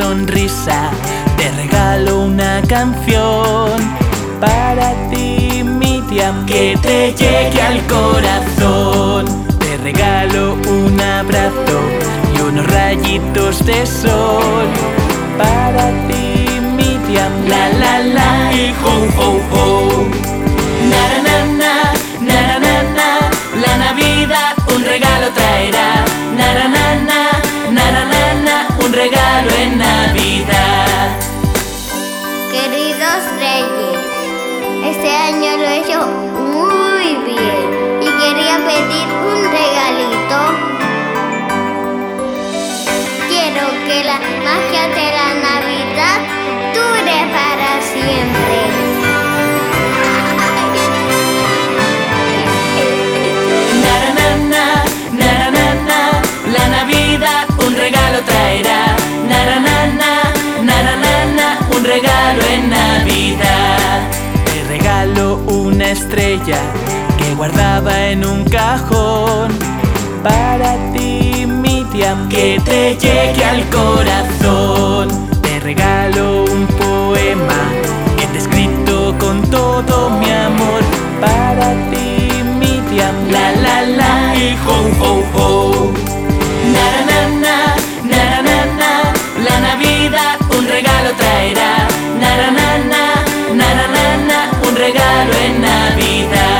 sonrisa. Te regalo una canción para ti, Miriam, que te llegue al corazón. Te regalo un abrazo y unos rayitos de sol para ti, Miriam. La la la y ho ho ho. Na na na na na na na. La Navidad un regalo traerá. Na na na na na na na na. Un regalo en Navidad. Queridos Reyes, este año lo he hecho muy bien y quería pedir un regalito. Quiero que la magia de la Navidad dure para siempre. Na na na na na na na. La Navidad un regalo traerá. Na na na na na na na na. Un regalo en Navidad. Te regalo una estrella que guardaba en un cajón para ti, Miriam, que te llegue al corazón. Te regalo un poema que te he escrito con todo mi amor para ti, Miriam. La la la y ho ho ho. Na na na na na na. La Navidad un regalo traerá. Na na na na na na na. Un regalo en Navidad.